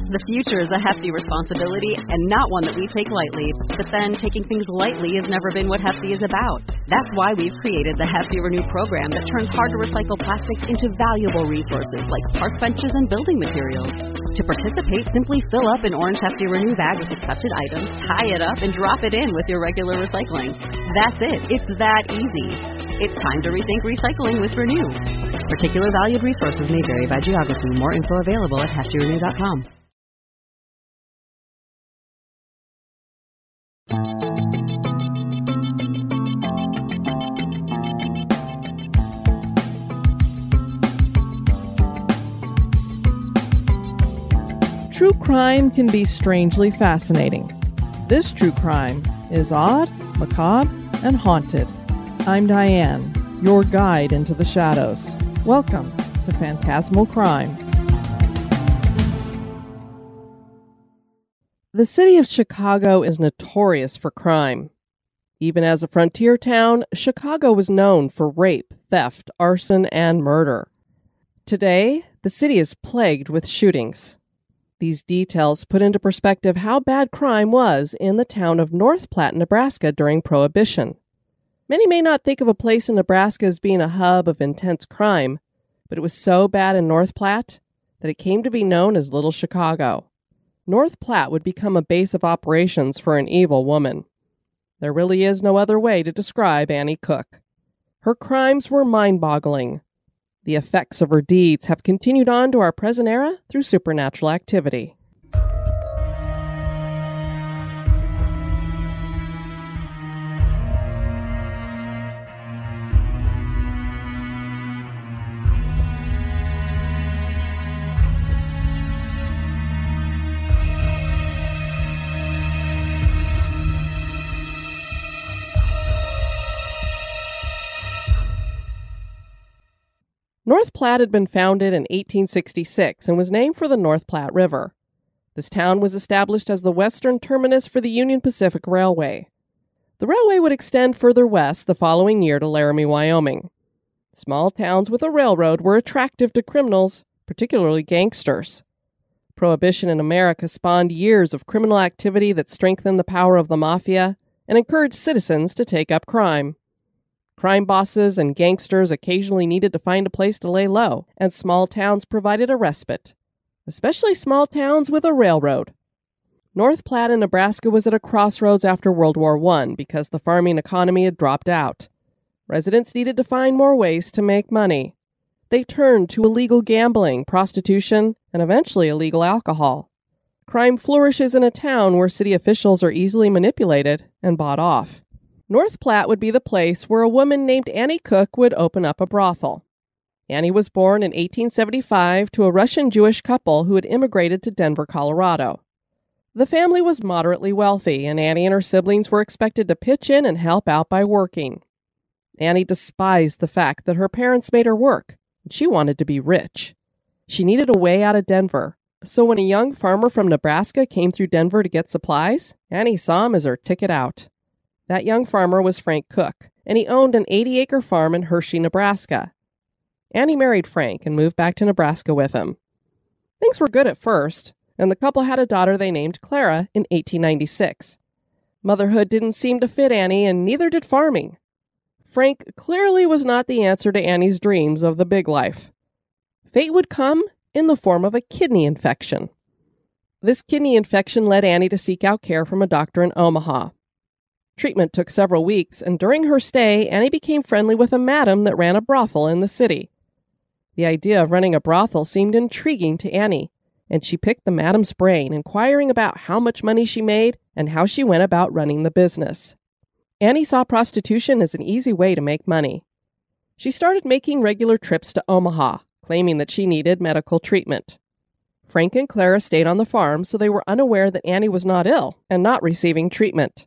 The future is a hefty responsibility and not one that we take lightly. But then taking things lightly has never been what Hefty is about. That's why we've created the Hefty Renew program that turns hard-to-recycle plastics into valuable resources like park benches and building materials. To participate, simply fill up an orange Hefty Renew bag with accepted items, tie it up, and drop it in with your regular recycling. That's it. It's that easy. It's time to rethink recycling with Renew. Particular valued resources may vary by geography. More info available at heftyrenew.com. True crime can be strangely fascinating. This true crime is odd, macabre, and haunted. I'm Diane, your guide into the shadows. Welcome to Phantasmal Crime. The city of Chicago is notorious for crime. Even as a frontier town, Chicago was known for rape, theft, arson, and murder. Today, the city is plagued with shootings. These details put into perspective how bad crime was in the town of North Platte, Nebraska during Prohibition. Many may not think of a place in Nebraska as being a hub of intense crime, but it was so bad in North Platte that it came to be known as Little Chicago. North Platte would become a base of operations for an evil woman. There really is no other way to describe Annie Cook. Her crimes were mind-boggling. The effects of her deeds have continued on to our present era through supernatural activity. North Platte had been founded in 1866 and was named for the North Platte River. This town was established as the western terminus for the Union Pacific Railway. The railway would extend further west the following year to Laramie, Wyoming. Small towns with a railroad were attractive to criminals, particularly gangsters. Prohibition in America spawned years of criminal activity that strengthened the power of the mafia and encouraged citizens to take up crime. Crime bosses and gangsters occasionally needed to find a place to lay low, and small towns provided a respite, especially small towns with a railroad. North Platte in Nebraska was at a crossroads after World War I because the farming economy had dropped out. Residents needed to find more ways to make money. They turned to illegal gambling, prostitution, and eventually illegal alcohol. Crime flourishes in a town where city officials are easily manipulated and bought off. North Platte would be the place where a woman named Annie Cook would open up a brothel. Annie was born in 1875 to a Russian Jewish couple who had immigrated to Denver, Colorado. The family was moderately wealthy, and Annie and her siblings were expected to pitch in and help out by working. Annie despised the fact that her parents made her work, and she wanted to be rich. She needed a way out of Denver, so when a young farmer from Nebraska came through Denver to get supplies, Annie saw him as her ticket out. That young farmer was Frank Cook, and he owned an 80-acre farm in Hershey, Nebraska. Annie married Frank and moved back to Nebraska with him. Things were good at first, and the couple had a daughter they named Clara in 1896. Motherhood didn't seem to fit Annie, and neither did farming. Frank clearly was not the answer to Annie's dreams of the big life. Fate would come in the form of a kidney infection. This kidney infection led Annie to seek out care from a doctor in Omaha. Treatment took several weeks, and during her stay, Annie became friendly with a madam that ran a brothel in the city. The idea of running a brothel seemed intriguing to Annie, and she picked the madam's brain, inquiring about how much money she made and how she went about running the business. Annie saw prostitution as an easy way to make money. She started making regular trips to Omaha, claiming that she needed medical treatment. Frank and Clara stayed on the farm, so they were unaware that Annie was not ill and not receiving treatment.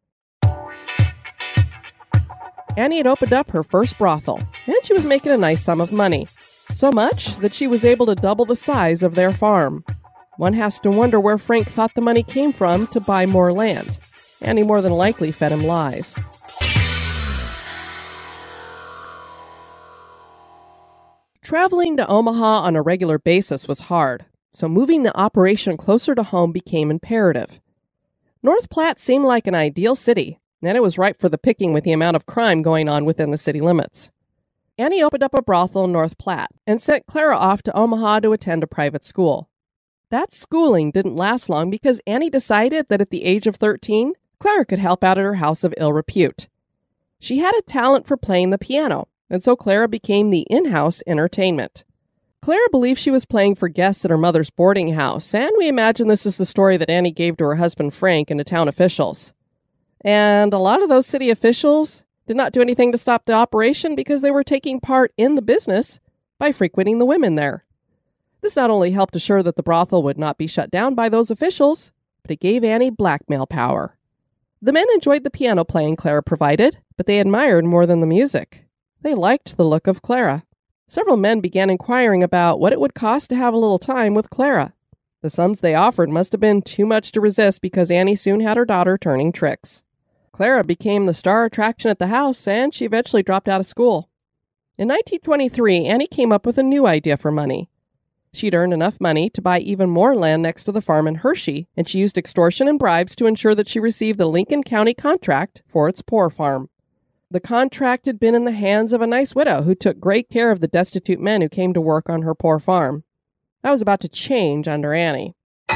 Annie had opened up her first brothel, and she was making a nice sum of money. So much that she was able to double the size of their farm. One has to wonder where Frank thought the money came from to buy more land. Annie more than likely fed him lies. Traveling to Omaha on a regular basis was hard, so moving the operation closer to home became imperative. North Platte seemed like an ideal city, and it was ripe for the picking with the amount of crime going on within the city limits. Annie opened up a brothel in North Platte and sent Clara off to Omaha to attend a private school. That schooling didn't last long because Annie decided that at the age of 13, Clara could help out at her house of ill repute. She had a talent for playing the piano, and so Clara became the in-house entertainment. Clara believed she was playing for guests at her mother's boarding house, and we imagine this is the story that Annie gave to her husband Frank and to town officials. And a lot of those city officials did not do anything to stop the operation because they were taking part in the business by frequenting the women there. This not only helped assure that the brothel would not be shut down by those officials, but it gave Annie blackmail power. The men enjoyed the piano playing Clara provided, but they admired more than the music. They liked the look of Clara. Several men began inquiring about what it would cost to have a little time with Clara. The sums they offered must have been too much to resist because Annie soon had her daughter turning tricks. Clara became the star attraction at the house, and she eventually dropped out of school. In 1923, Annie came up with a new idea for money. She'd earned enough money to buy even more land next to the farm in Hershey, and she used extortion and bribes to ensure that she received the Lincoln County contract for its poor farm. The contract had been in the hands of a nice widow who took great care of the destitute men who came to work on her poor farm. That was about to change under Annie.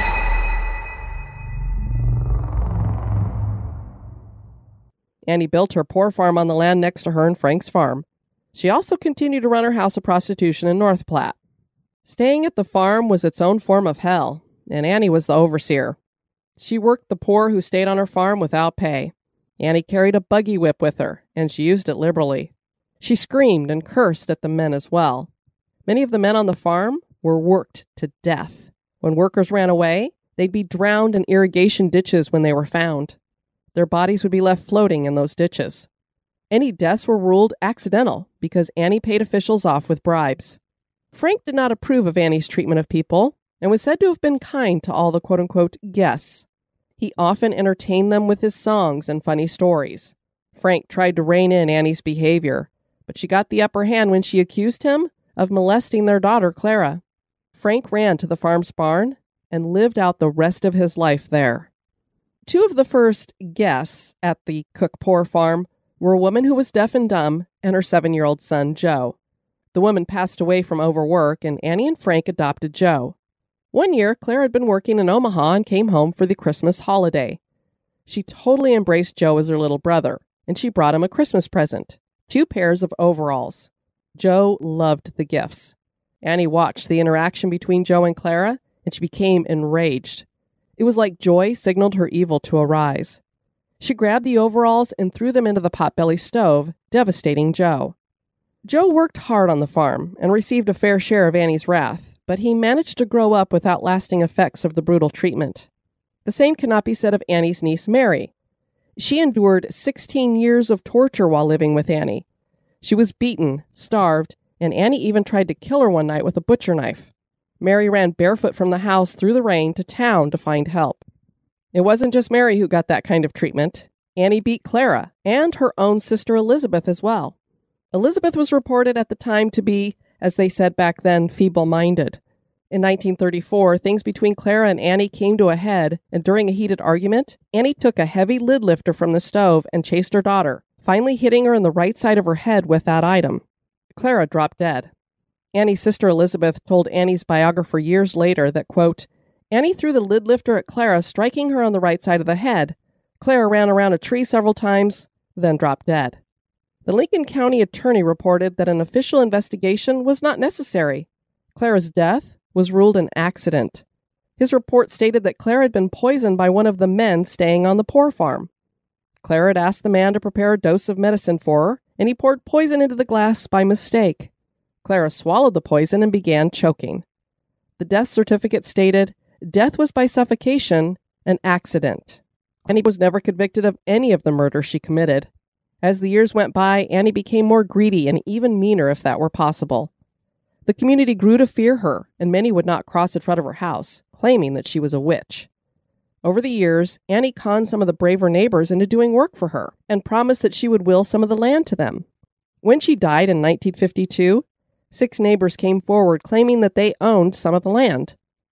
Annie built her poor farm on the land next to her and Frank's farm. She also continued to run her house of prostitution in North Platte. Staying at the farm was its own form of hell, and Annie was the overseer. She worked the poor who stayed on her farm without pay. Annie carried a buggy whip with her, and she used it liberally. She screamed and cursed at the men as well. Many of the men on the farm were worked to death. When workers ran away, they'd be drowned in irrigation ditches when they were found. Their bodies would be left floating in those ditches. Any deaths were ruled accidental because Annie paid officials off with bribes. Frank did not approve of Annie's treatment of people and was said to have been kind to all the quote-unquote guests. He often entertained them with his songs and funny stories. Frank tried to rein in Annie's behavior, but she got the upper hand when she accused him of molesting their daughter, Clara. Frank ran to the farm's barn and lived out the rest of his life there. Two of the first guests at the Cook-Poor farm were a woman who was deaf and dumb and her 7-year-old son, Joe. The woman passed away from overwork, and Annie and Frank adopted Joe. One year, Clara had been working in Omaha and came home for the Christmas holiday. She totally embraced Joe as her little brother, and she brought him a Christmas present, 2 pairs of overalls. Joe loved the gifts. Annie watched the interaction between Joe and Clara, and she became enraged. It was like joy signaled her evil to arise. She grabbed the overalls and threw them into the potbelly stove, devastating Joe. Joe worked hard on the farm and received a fair share of Annie's wrath, but he managed to grow up without lasting effects of the brutal treatment. The same cannot be said of Annie's niece, Mary. She endured 16 years of torture while living with Annie. She was beaten, starved, and Annie even tried to kill her one night with a butcher knife. Mary ran barefoot from the house through the rain to town to find help. It wasn't just Mary who got that kind of treatment. Annie beat Clara and her own sister Elizabeth as well. Elizabeth was reported at the time to be, as they said back then, feeble-minded. In 1934, things between Clara and Annie came to a head, and during a heated argument, Annie took a heavy lid lifter from the stove and chased her daughter, finally hitting her in the right side of her head with that item. Clara dropped dead. Annie's sister Elizabeth told Annie's biographer years later that, quote, Annie threw the lid lifter at Clara, striking her on the right side of the head. Clara ran around a tree several times, then dropped dead. The Lincoln County attorney reported that an official investigation was not necessary. Clara's death was ruled an accident. His report stated that Clara had been poisoned by one of the men staying on the poor farm. Clara had asked the man to prepare a dose of medicine for her, and he poured poison into the glass by mistake. Clara swallowed the poison and began choking. The death certificate stated, death was by suffocation, an accident. Annie was never convicted of any of the murder she committed. As the years went by, Annie became more greedy and even meaner if that were possible. The community grew to fear her, and many would not cross in front of her house, claiming that she was a witch. Over the years, Annie conned some of the braver neighbors into doing work for her and promised that she would will some of the land to them. When she died in 1952, 6 neighbors came forward claiming that they owned some of the land,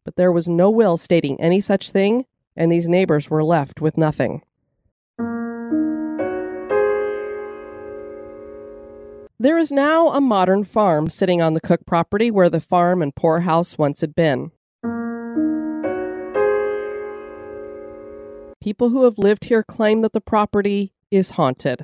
but there was no will stating any such thing, and these neighbors were left with nothing. There is now a modern farm sitting on the Cook property where the farm and poorhouse once had been. People who have lived here claim that the property is haunted.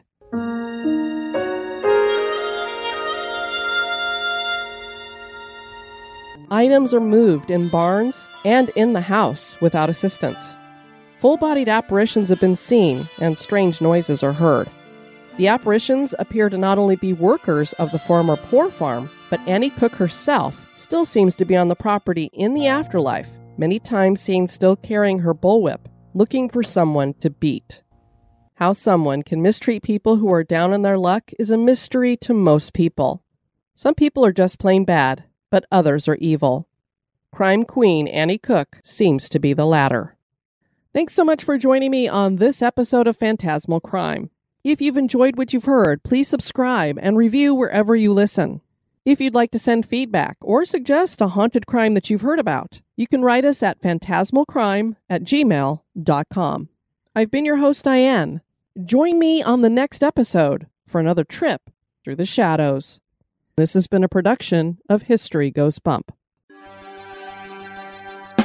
Items are moved in barns and in the house without assistance. Full-bodied apparitions have been seen, and strange noises are heard. The apparitions appear to not only be workers of the former poor farm, but Annie Cook herself still seems to be on the property in the afterlife, many times seen still carrying her bullwhip, looking for someone to beat. How someone can mistreat people who are down in their luck is a mystery to most people. Some people are just plain bad, but others are evil. Crime queen Annie Cook seems to be the latter. Thanks so much for joining me on this episode of Phantasmal Crime. If you've enjoyed what you've heard, please subscribe and review wherever you listen. If you'd like to send feedback or suggest a haunted crime that you've heard about, you can write us at phantasmalcrime@gmail.com. I've been your host, Diane. Join me on the next episode for another trip through the shadows. This has been a production of History Goes Bump.